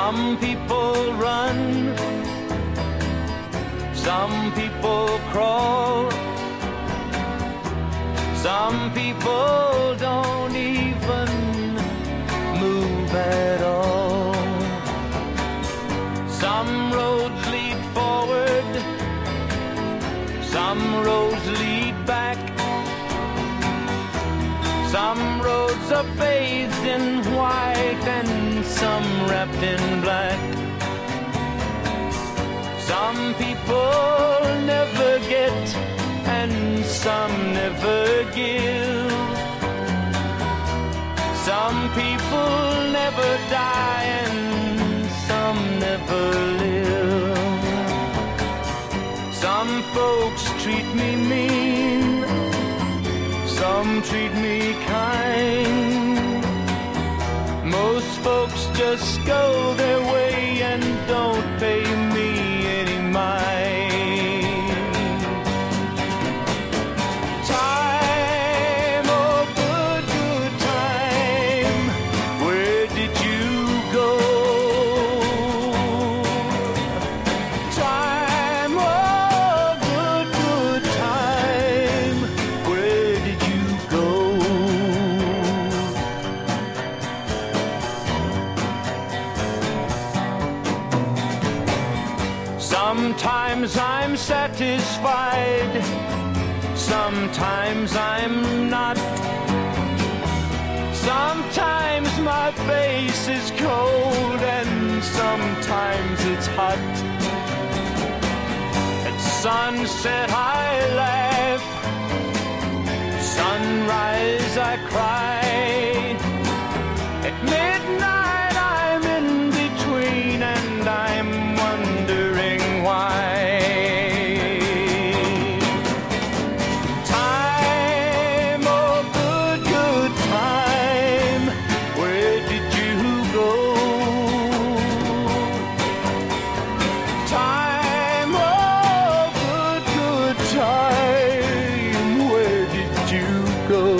Some people run, some people crawl, some people don't even move at all. Some roads lead forward, some roads lead back. Some roads are bathed in white and some wrapped in black. Some people never get and some never give. Some people never die and some never live. Some folks treat me mean, some treat me kind. Most folks just go their way and don't pay me any mind. Time, oh good, good time, where did you go? Time, oh good, good time, where did you go? Sometimes I'm satisfied, sometimes I'm not. Sometimes my face is cold and sometimes it's hot. At sunset I laugh, sunrise I cry. At midnight I'm in between and I'm wondering why. Time, oh good, good time, where did you go? Time, oh good, good time, where did you go?